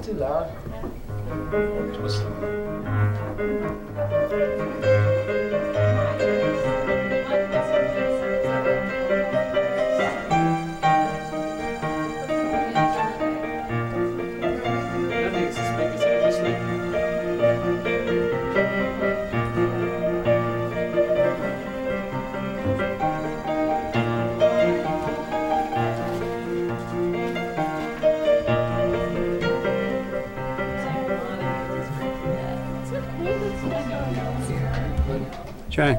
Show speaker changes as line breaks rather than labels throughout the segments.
too loud. Twist them.
Try.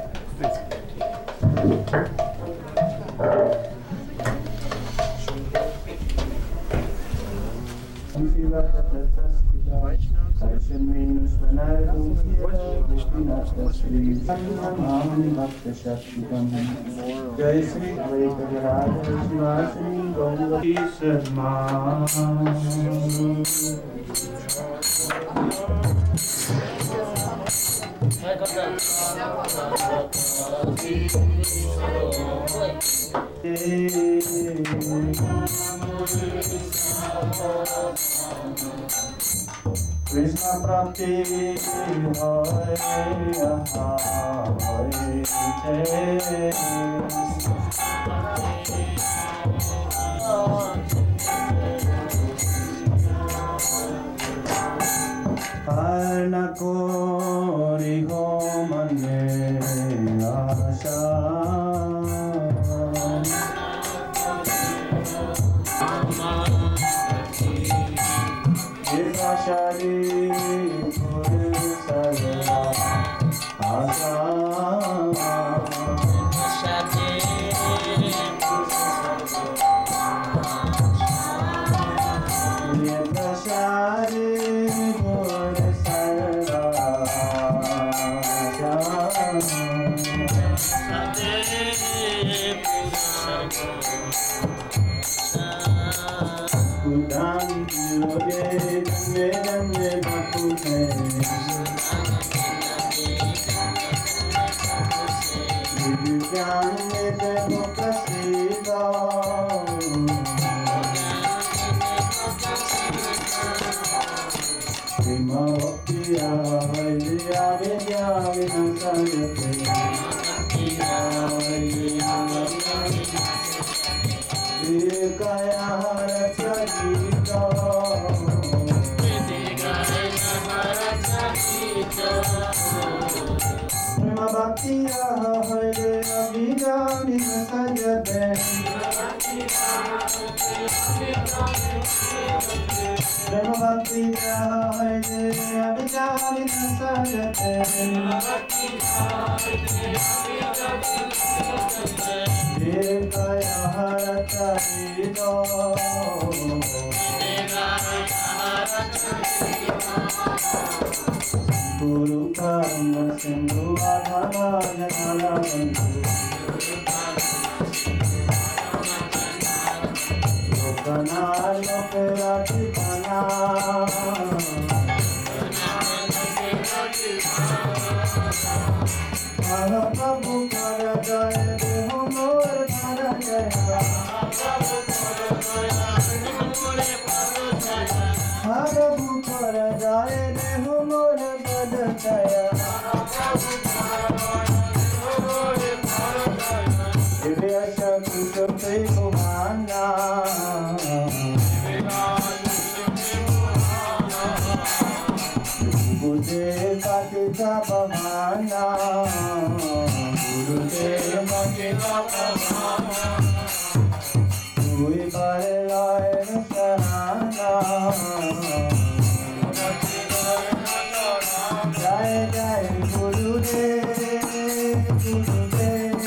Jai Sri Vaidyanatha Shivasani Gauri Sarma. Krishna Prapti Hare Karna Kori Homane Asha Shari Puri Sarva Asa Shari Puri Guru Karma Sindhu Adhana Jana Bandhu Lokana Lokera Tipana Hara Prabhu Kara Jaya Deho Mor Kara Jaya Hara Prabhu Kara Jaya Deho Mor Kara Jaya Divya Shakti Shakti Kumana Gurudev Patita Pavana Gurudev Patita Pavana Koi Barlai Nishana Jai Jai Gurudev Gurudev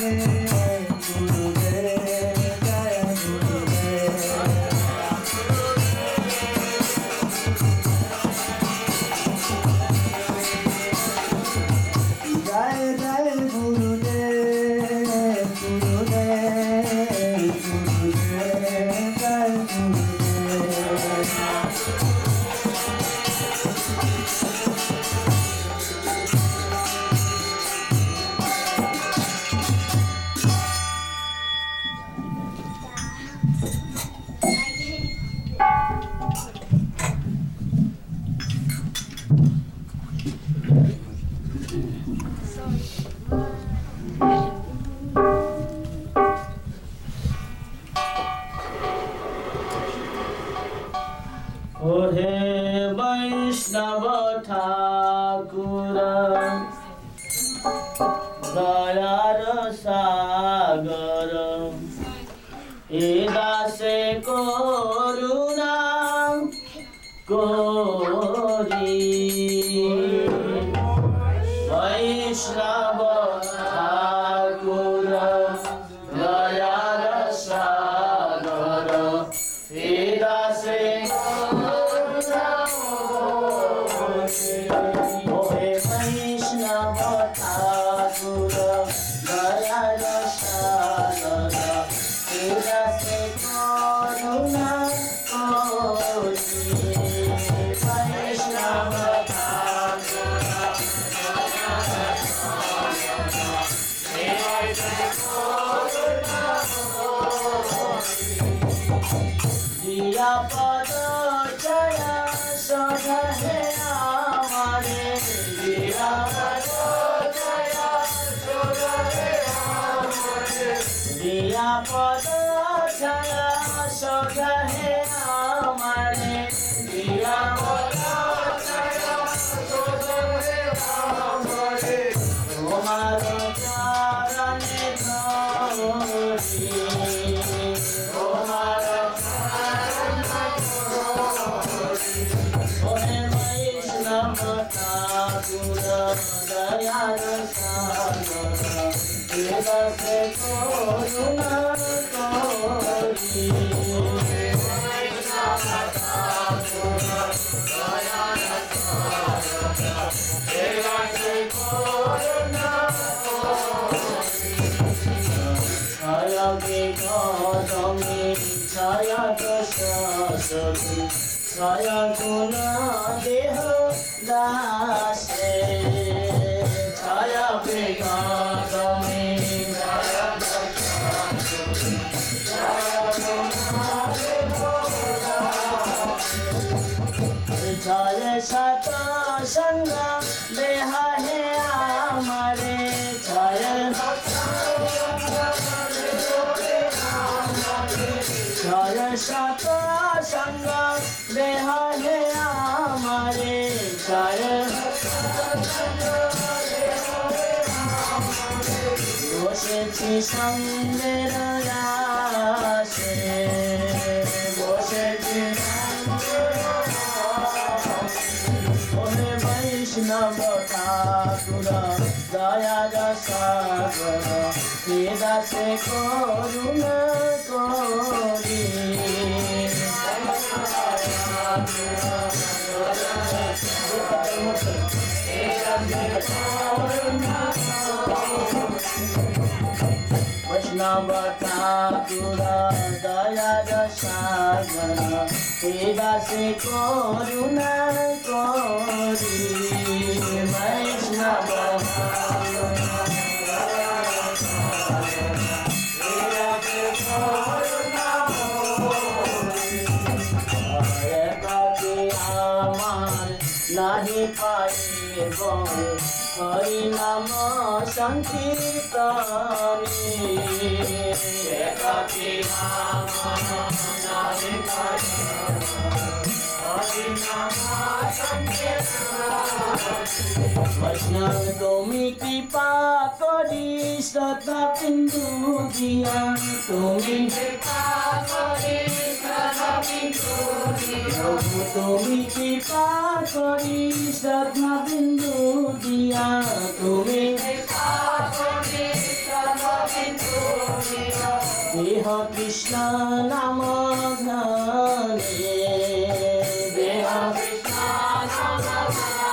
Gurudev Jai Gurudev Jai Jai Gurudev Gurudev Gurudev Jai Gurudev বৈষ্ণব ঠাকুর দয়ার সাগর এ দাসে করুণা করি বৈষ্ণব ঠাকুর দয়ার সাগর এ দাসে ওহে বৈষ্ণব ঠাকুর দয়ার সাগর এ দাসে করুণা করি বৈষ্ণব দিয়া পদ জয়া সদা হে আমারে দিয়া পদ জয়া সদা হে আমারে দিয়া পদ জয়া সদা হে আমারে দিয়া পদ জয়া সদা হে আমারে তোমার চরণে ধরি তোমার ওহে বৈষ্ণব ঠাকুর দয়ার সাগর এ দাসে করুণা করি বৈষ্ণব ঠাকুর দয়ার সাগর এ দাসে করুণা ছায়া বেগমে ছায়া দশী ছায়া গুণ দেহ দাসে ছায়া বেগমে ছায়া দশী ছায়া গুণ দেহ ছায়া সাত সঙ্গ দেহ হে আমারে ছায়া ছয় সাত সঙ্গ দেহ হে আমারে ছয় বসেছি সঙ্গের রাশে বসেছি ওহে বৈষ্ণব ঠাকুর দয়ার সাগর এ দাসে করুণা করি বৈষ্ণব ঠাকুর দয়ার সাগর এ দাসে করুণা করি বৈষ্ণব আমার নাহি পাইব হরি নাম সংকীর্তনী একাকি আমার নাহি পাইব হরি নাম বৈষ্ণব তুমি কৃপা করি শ্রদ্ধা বিন্দু দিয়া তুমি কৃপা করি শ্রদ্ধা বিন্দু দিয়া তুমি কৃপা করি শ্রদ্ধা বিন্দু দিয়া তুমি কৃপা করি শ্রদ্ধা বিন্দু দিয়া দেহ কৃষ্ণ নাম ধ্যানে দেহ কৃষ্ণ নাম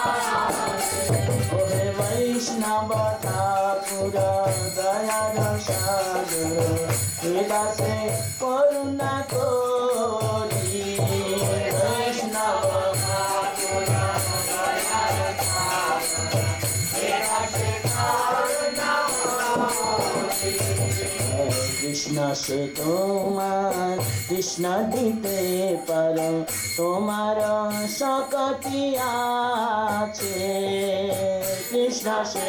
ওহে বৈষ্ণব ঠাকুর দয়ার সাগর এ দাসে করুণা করি বৈষ্ণব ঠাকুর দয়ার সাগর এ দাসে করুণা করি কৃষ্ণ সে তোমার কৃষ্ণ দিতে পারো তোমার শক্তি আছে কৃষ্ণ সে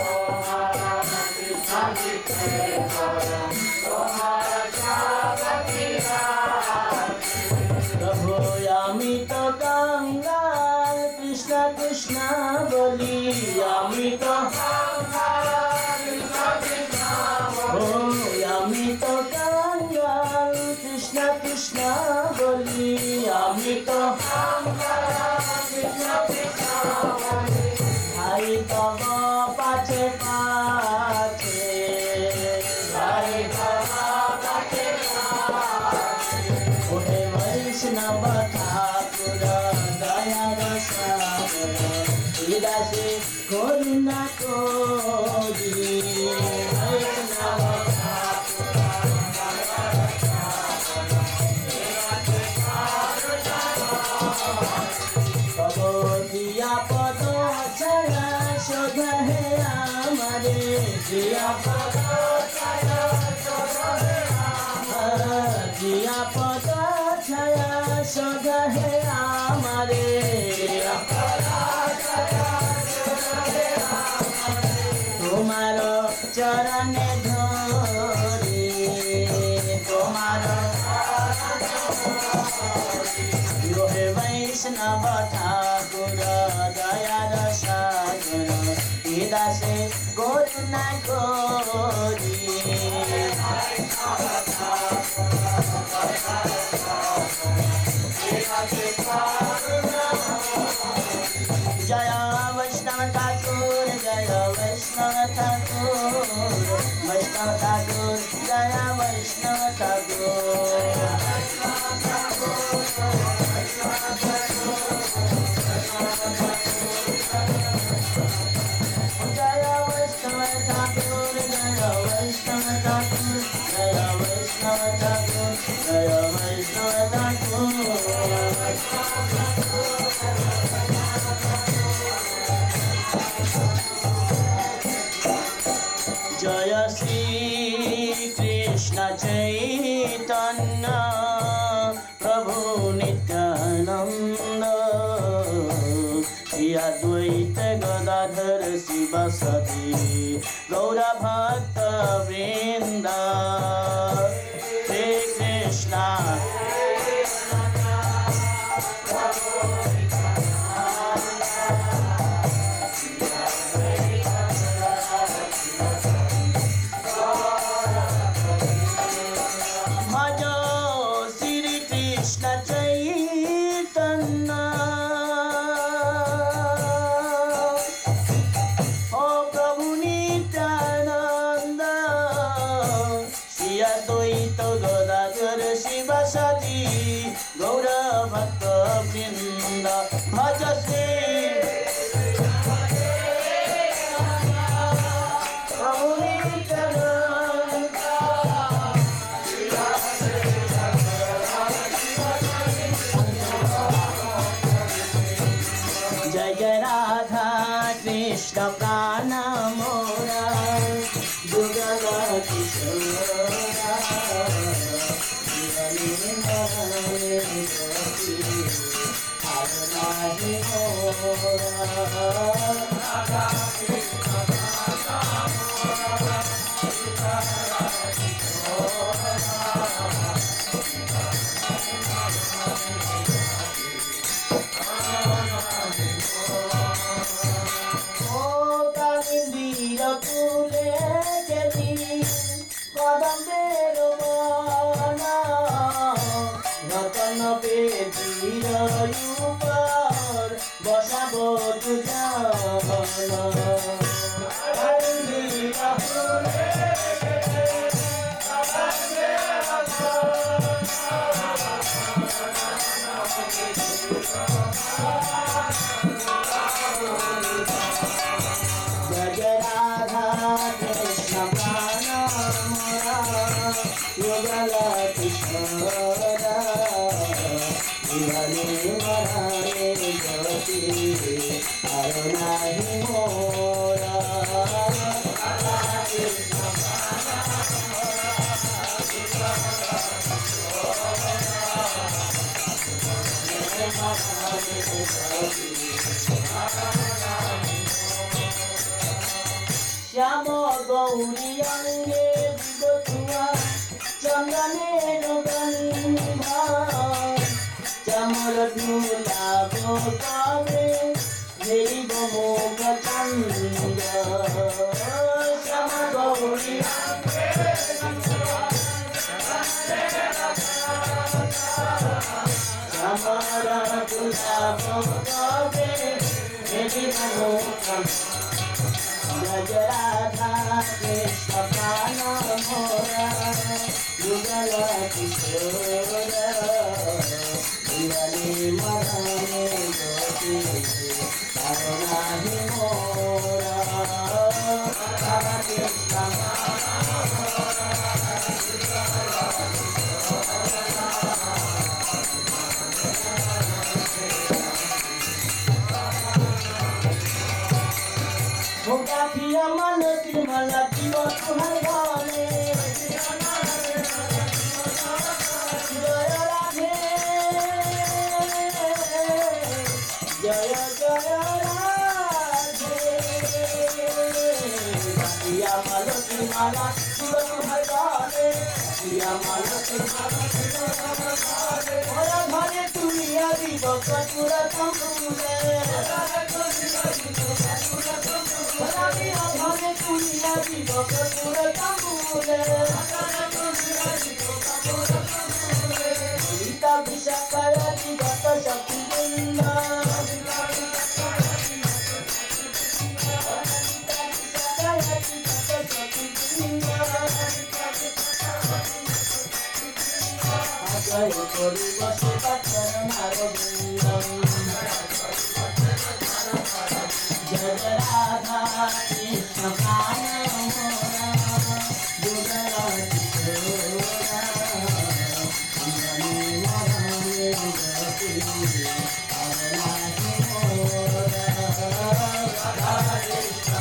কৃষ্ণ দিতে পারো তোমার শক্তি আছে প্রভু আমি তো গঙ্গা কৃষ্ণ কৃষ্ণ বলি আমি তো আমি তো কাঙ্গাল কৃষ্ণ কৃষ্ণ বলি আমি তো ভাই তব পাছে পাছে ভাই ওহে বৈষ্ণব ঠাকুর দয়ার সাগর বিরাজে করুণা করি বৈষ্ণব দিয়া পদ ছায়া শোধ হে আমারে দিয়া পদ ছায়া শোধ হে আমারে তোমার চরণে ধরে তোমার হে বৈষ্ণব ঠাকুর দয়ার সাগর দাসে করুণা করি জয় বৈষ্ণব ঠাকুর জয় বৈষ্ণব ঠাকুর বৈষ্ণব ঠাকুর জয় বৈষ্ণব ঠাকুর जय वैष्णव ठाकुर जय वैष्णव ठाकुर जय वैष्णव ठाकुर जय वैष्णव ठाकुर जय श्री कृष्ण चैतन्य प्रभु नित्यानंद श्री अद्वैत गदाधर शिवसति गौर भक्त वृंद हे कृष्णा भजो श्री कृष्ण चैतन्य शिवसति गौर भक्त वृंद भज श्री प्रभु नित्यानंद जय जय राधा कृष्ण प्राण मोरा जुगल किशोरा বসাবো जय राधा कृष्ण प्राण मोरा युगल किशोरा जीवने मराने गति अरुणाहि मोरा श्याम गौरी अंगे विगतुआ चंदने गंधा चमर धूला गोपावे राधा कृष्ण प्राण मोरा युगल किशोर जीवनी मरणे ज्योति करुणाहि मोरा Radha Krishna Mugapiya malati malati tuhan gane Jaya Radhe Jaya Jaya Radhe Mugapiya malati malati tuhan gane Mugapiya malati malati tuhan gane Ora bhare tuniya divaka pura tampune Gita Vishakaya Gita Shakti Vrinda Jaya Kori Vasudha Charanara Vrindam Jaya Radha Krishna Prana Mora Yugala Kishora Jivani Marane Jyoti Aranahi Mora Radha Krishna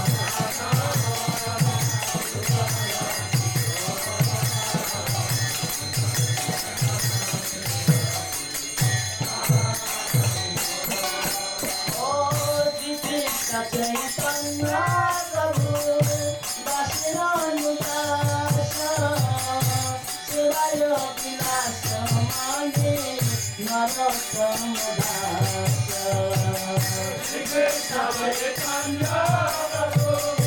Chaitanya Prabhu Vasiranyudasa Shivaya Vilasa Mani Narottamdasa Shri Krishna Chaitanya Prabhu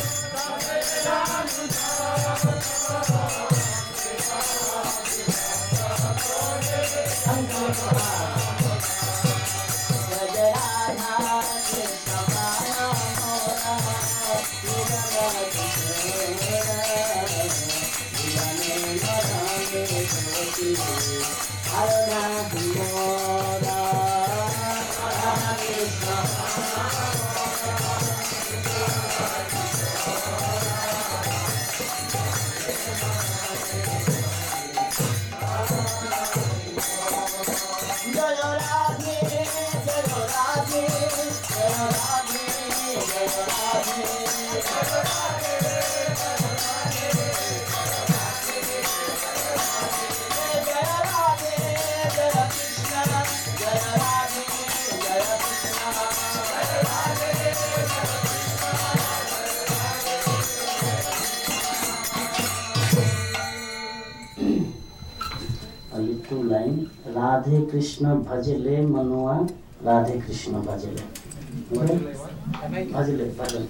Two line Radhe Krishna Bhajale Manuwa Radhe Krishna Bhajale Bhajale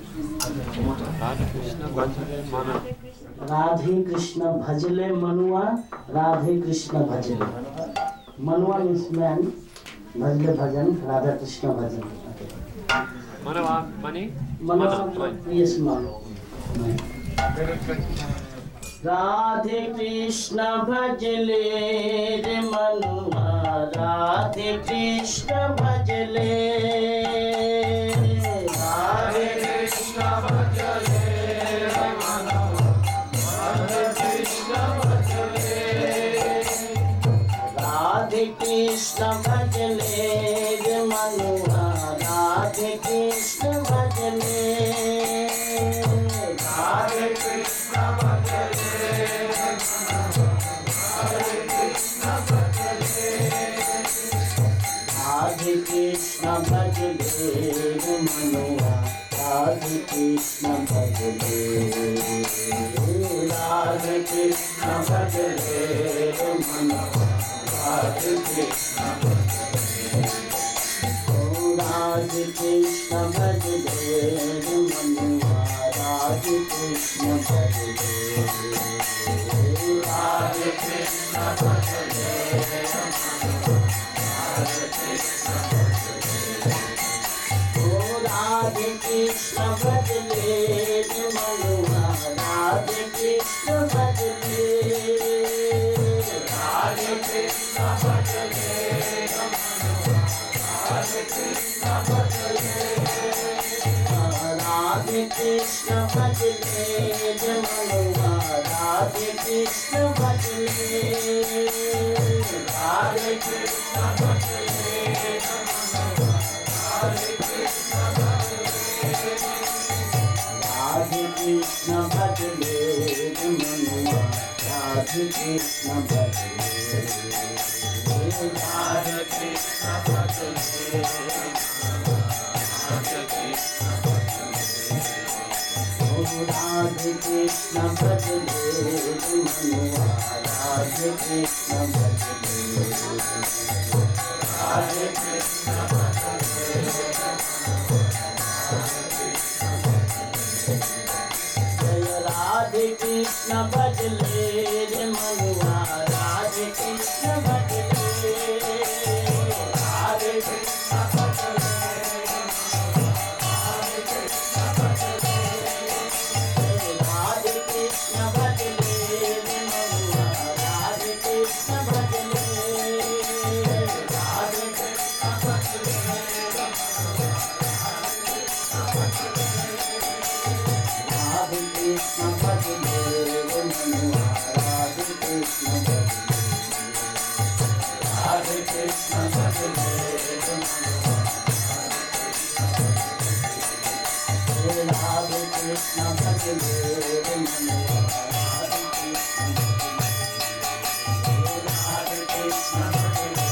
Radhe Krishna Bhajale Manuwa Radhe Krishna Bhajale Manuwa means man Bhajale bhajan Radha Krishna bhajan
Manuwa money
Manuwa yes man Radhe Krishna Bhajale Re Manuwa Radhe Krishna Bhajale Radhe Krishna Bhajale Re Manuwa Radhe Krishna Bhajale Radhe Krishna Bhajale Re Manuwa Radhe Krishna Bhajale Radhe Krishna Bhajale Radhe Krishna Bhajale Manuwa Radhe Krishna Bhajale Radhe Krishna Bhajale Manuwa Radhe Krishna Bhajale Radhe Krishna Bhajale Manuwa Radhe Krishna Bhajale Radhe Krishna Bhajale Radhe Krishna Bhajale Radhe Krishna भजले मनुआ राधे कृष्ण भजले राधे कृष्ण भजले राधे कृष्ण भजले राधे कृष्ण भजले मनुआ राधे कृष्ण भजले राधे कृष्ण भजले राधे कृष्ण भजले मनुआ राधे कृष्ण भजले राधे कृष्ण भजले राधे कृष्ण भजले मनुआ राधे कृष्ण भजले राधे कृष्ण भजले जय राधे कृष्ण भजले मनुआ राधे कृष्ण भजले राधे कृष्ण भजले राधे कृष्ण भजले मनुआ राधे कृष्ण भजले राधे कृष्ण भजले राधे कृष्ण भजले मनुआ राधे कृष्ण भजले राधे कृष्ण भजले राधे कृष्ण भजले मनुआ राधे कृष्ण भजले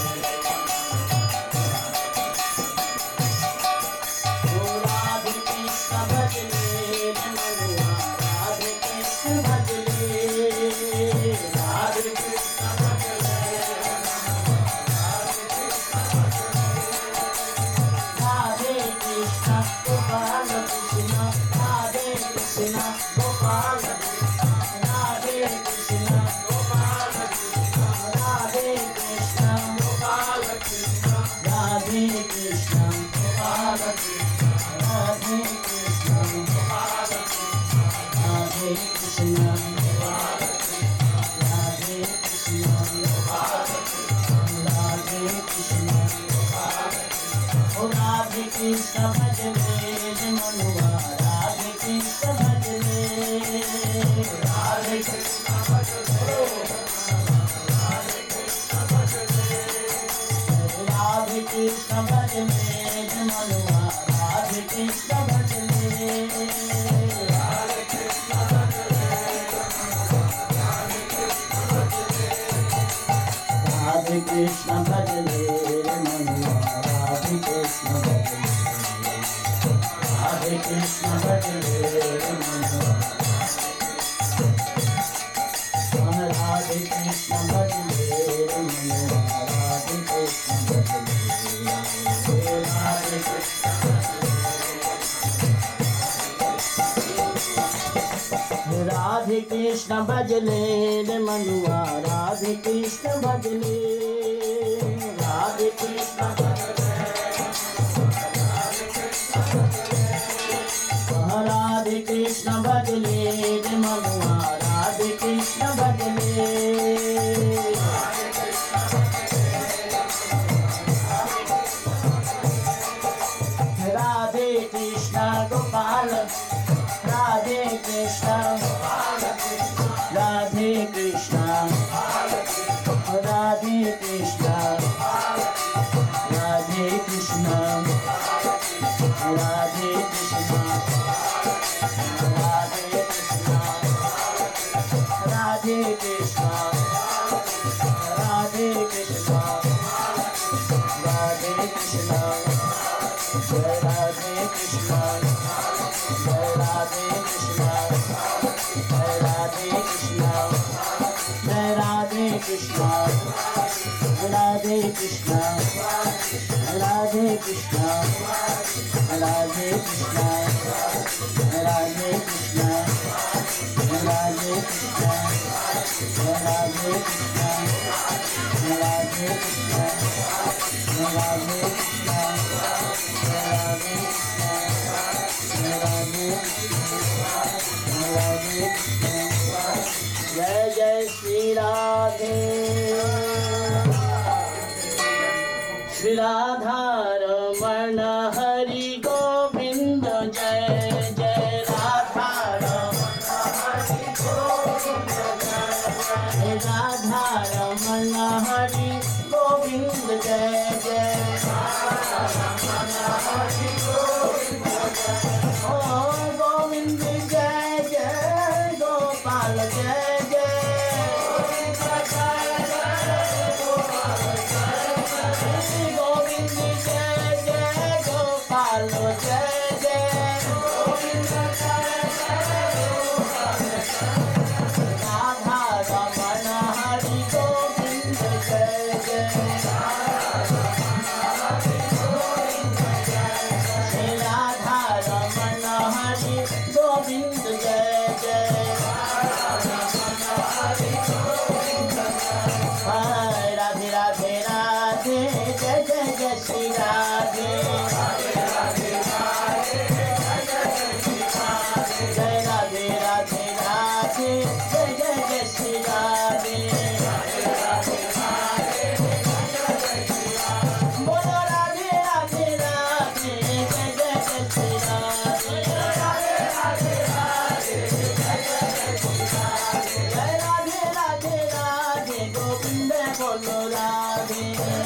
राधे कृष्ण भजले मनुआ राधे कृष्ण भजले राधे कृष्ण भजले राधे कृष्ण गोपाल कृष्ण राधे कृष्ण गोपाल कृष्ण राधे कृष्ण गोपाल कृष्ण राधे कृष्ण गोपाल कृष्ण राधे कृष्ण गोपाल कृष्ण राधे कृष्ण गोपाल कृष्ण राधे कृष्ण गोपाल कृष्ण राधे कृष्ण गोपाल कृष्ण राधे कृष्ण भजले मनुआ राधे कृष्ण भजले राधे कृष्ण भजले राधे कृष्ण भजले राधे कृष्ण भजले मनुआ राधे कृष्ण भजले राधे कृष्ण भजले राधे कृष्ण भजले मनुआ राधे कृष्ण भजले राधे कृष्ण भजले मनुआ राधे कृष्ण भजले मनुआ राधे कृष्ण भजले राधे कृष्ण राधे कृष्ण भजले मनुआ राधे कृष्ण भजले राधे कृष्ण भजले राधे कृष्ण भजले मनुआ राधे कृष्ण भजले राधे कृष्ण गोपाल राधे कृष्ण राधे कृष्ण राधे कृष्ण राधे कृष्ण राधे कृष्ण राधे कृष्ण राधे कृष्ण राधे कृष्ण राधे कृष्ण जय राधे कृष्ण जय राधे कृष्ण जय राधे कृष्ण जय राधे कृष्ण राधे कृष्ण राधे कृष्ण राधे कृष्ण राधे कृष्ण राधे कृष्ण राधे कृष्ण राधे कृष्ण राधे कृष्ण राधे कृष्ण हरि गोविंद जय जय राधा रमण हरि गोविंद जय जय राधा रमण हरि गोविंद जय जय हरि गोविंद जय ओ गोविंद जय जय गोपाल जय जय गोविंद जय जय गोपाल जय जय राधा रमण हरि गोविंद जय जय राधा रमण हरि गोविंद जय जय राधे राधे राधे जय जय जय श्री राधे जय राधे राधे राधे जय जय जय श्री राधे बोलो राधे राधे राधे जय जय जय श्री राधे जय राधे राधे राधे गोविंद बोलो राधे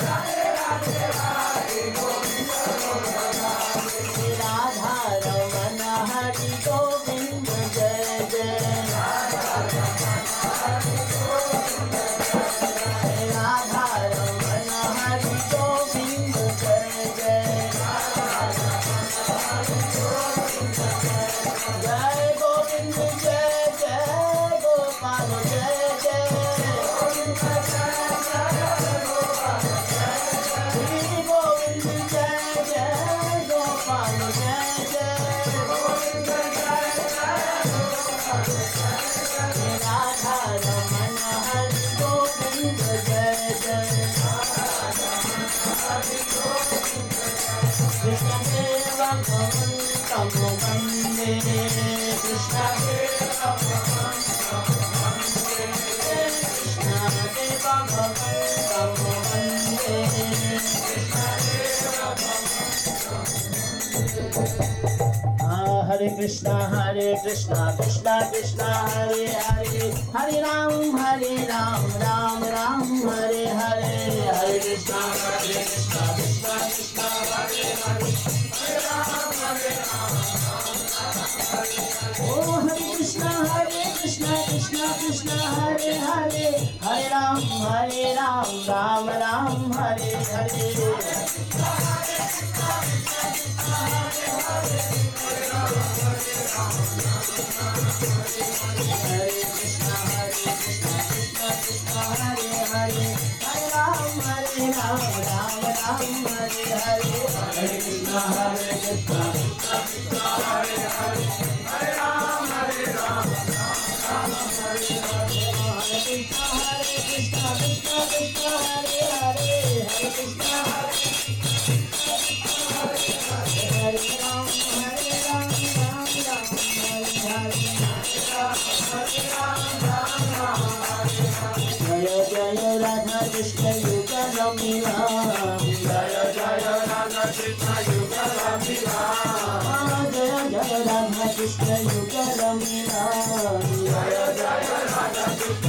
राधा रमण हरि गोविंद जय जय राधा रमण हरि गोविंद जय जय जय गोविंद जय जय गोपाल जय जय श्री गोविंद जय जय गोपाल जय जय राधा रमण हरि गोविंद जय जय कृष्णदेव भगवन्तं वन्दे कृष्णदेव भगवन्तं वन्दे हरे कृष्णा कृष्णा कृष्णा हरे हरे हरे राम राम राम हरे हरे हरे कृष्णा कृष्णा कृष्णा हरे हरे हरे राम ओ हरे कृष्णा कृष्णा कृष्णा हरे हरे हरे राम राम राम हरे हरे हरे कृष्णा कृष्णा कृष्णा हरे हरे हरे राम राम राम हरे हरे हरे कृष्णा कृष्णा कृष्णा हरे हरे हरे राम राम राम हरे हरे हरे कृष्णा कृष्णा कृष्णा हरे हरे हरे कृष्णा हरे राम राम राम हरे हरे जय जय राधा कृष्ण युगल मिलन जय जय राधा कृष्ण युगल मिलन जय जय राधा कृष्ण युगल मिलन जय जय राधा कृष्ण